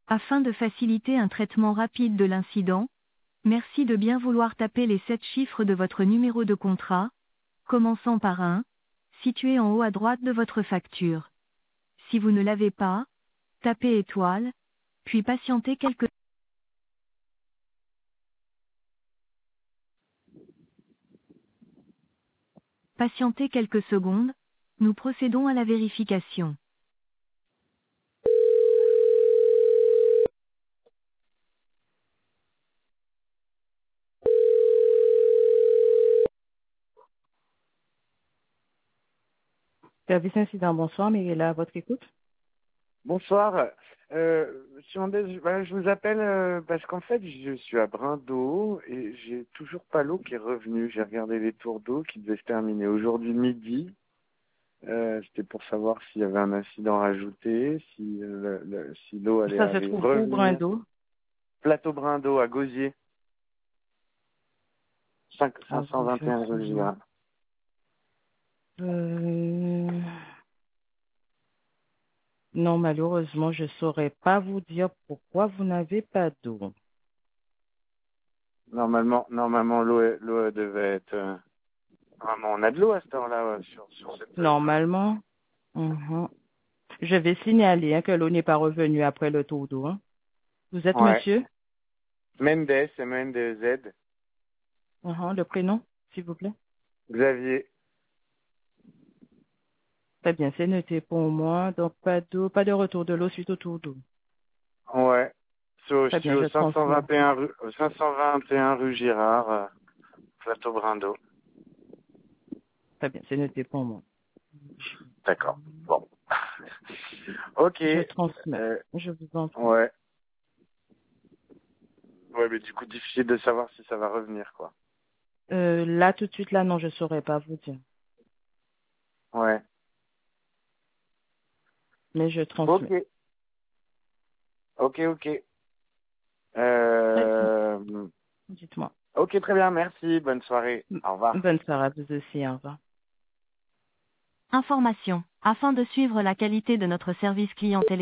Afin de faciliter un traitement rapide de l'incident, merci de bien vouloir taper les 7 chiffres de votre numéro de contrat, commençant par 1, situé en haut à droite de votre facture. Si vous ne l'avez pas, tapez étoile, puis patientez quelques secondes, nous procédons à la vérification. Service incident, bonsoir, mais là, à votre écoute. Bonsoir. Monsieur Mendez, voilà, je vous appelle parce qu'en fait, je suis à brin d'eau et j'ai toujours pas l'eau qui est revenue. J'ai regardé les tours d'eau qui devaient se terminer aujourd'hui midi. C'était pour savoir s'il y avait un incident rajouté, si l'eau allait Ça se trouve où, revenir. Brindo? Plateau brin d'eau à Gosier, Ah, vous, je 521 sais rue pas. Girard. Non, malheureusement, je saurais pas vous dire pourquoi vous n'avez pas d'eau. Normalement, l'eau devait être. Vraiment, on a de l'eau à cette heure-là sur cette zone. Normalement, mhm. Je vais signaler que l'eau n'est pas revenue après le tour d'eau. Hein. Vous êtes Ouais. monsieur? Mendes, M-E-N-D-E-Z. Le prénom, s'il vous plaît. Xavier. Très bien, c'est noté pour moi. Donc, pas d'eau, pas de retour de l'eau suite au tour d'eau. Ouais. Je Très suis bien, au je transmets. 521 rue Girard, Plateau Brindo. Très bien, c'est noté pour moi. D'accord. Bon. Ok. Je transmets. Euh, Je vous en prie. ouais. Ouais, mais du coup, difficile de savoir si ça va revenir, quoi. Là, tout de suite, là, non, je saurais pas vous dire. Ouais. Mais je Ok. transmets. Ok. Très bien. Euh, Dites-moi. ok, très bien. Merci. Bonne soirée. Au revoir. Bonne soirée à vous aussi. Au revoir. Information. Afin de suivre la qualité de notre service client